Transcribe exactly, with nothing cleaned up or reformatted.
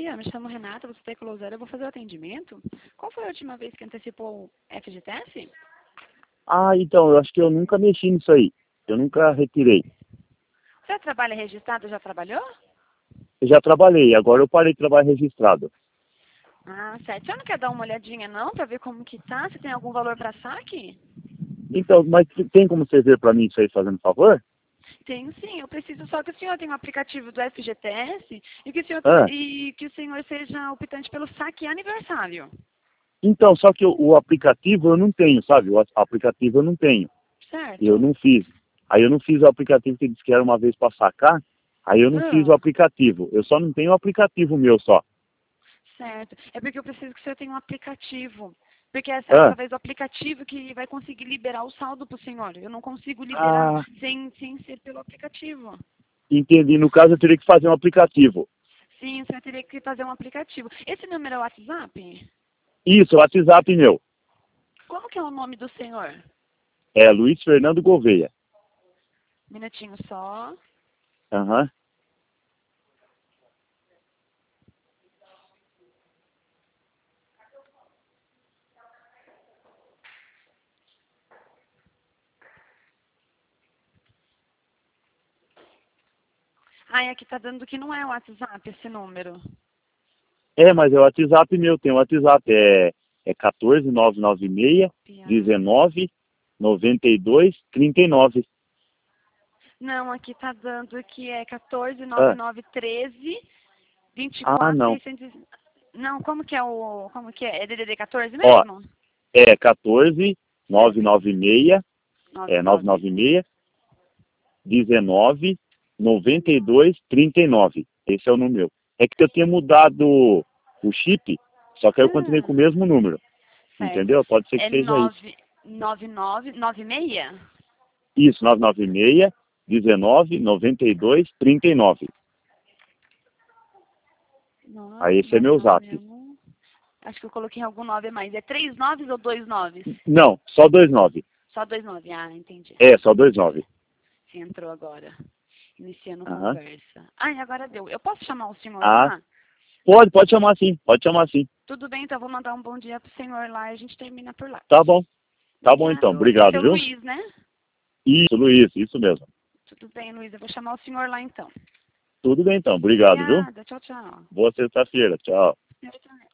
dia, me chamo Renata, você tem zero, eu vou fazer o atendimento. Qual foi a última vez que antecipou o F G T S? Ah, então, eu acho que eu nunca mexi nisso aí. Eu nunca retirei. Você trabalha registrado, já trabalhou? Eu já trabalhei, agora eu parei de trabalhar registrado. Ah, certo. Você não quer dar uma olhadinha não, pra ver como que tá? Se tem algum valor pra saque? Então, mas tem como você ver pra mim isso aí, fazendo favor? Tenho sim, eu preciso só que o senhor tenha um aplicativo do F G T S e que o senhor, Ah, e que o senhor seja optante pelo saque aniversário. então, só que o, o aplicativo eu não tenho, sabe? O a- aplicativo eu não tenho. Eu Certo? não fiz. Aí eu não fiz o aplicativo que disse que era uma vez pra sacar. Aí eu não fiz o Ah, aplicativo. Eu só não tenho o aplicativo meu só. certo. É porque eu preciso que o senhor tenha um aplicativo. Porque é Ah, através do aplicativo que vai conseguir liberar o saldo para o senhor. Eu não consigo liberar ah, sem, sem ser pelo aplicativo. entendi. No caso eu teria que fazer um aplicativo. Sim, o senhor teria que fazer um aplicativo. Esse número é o WhatsApp? Isso, o WhatsApp meu. Como que é o nome do senhor? É Luiz Fernando Gouveia. Minutinho só. Aham. Ai, aqui tá dando que não é o WhatsApp esse número. É, mas é o WhatsApp meu, tem o WhatsApp. É, é um quatro nove nove seis, Piara. um nove, nove dois, três nove. Não, aqui tá dando que é quatorze, nove Ah, nove, treze, ah, vinte e quatro, não. seiscentos. Não, como que é o. Como que é? É D D D quatorze Ó, mesmo? é um quatro nove Certo. nove seis, Nove é nove. nove nove seis, dezenove, noventa e dois, trinta e nove. Esse é o número. É que eu tinha mudado o chip, só que aí eu continuei com o Ah, mesmo número. certo. Entendeu? Pode ser que É seja isso. nove nove nove nove seis? Isso, nove nove seis, dezenove, noventa e dois, trinta e nove. Aí Nove esse é nove meu zap. nove um. Acho que eu coloquei algum nove a mais. É três noves ou dois noves? Não, só dois nove. Só dois nove. Ah, entendi. É, só dois nove. Sim, entrou agora. Iniciando Aham. conversa. Ai, agora deu. Eu posso chamar o senhor Ah, lá? pode, pode chamar assim, pode chamar assim. Tudo bem, então eu vou mandar um bom dia pro senhor lá e a gente termina por lá. Tá bom, tá bom então, Obrigado. É obrigado, seu viu? Luiz, né? Isso, Luiz, isso mesmo. Tudo bem, Luiz. Eu vou chamar o senhor lá então. Tudo bem então, obrigado, viu? Obrigada. Tchau, tchau. Boa sexta-feira, tchau. Eu também.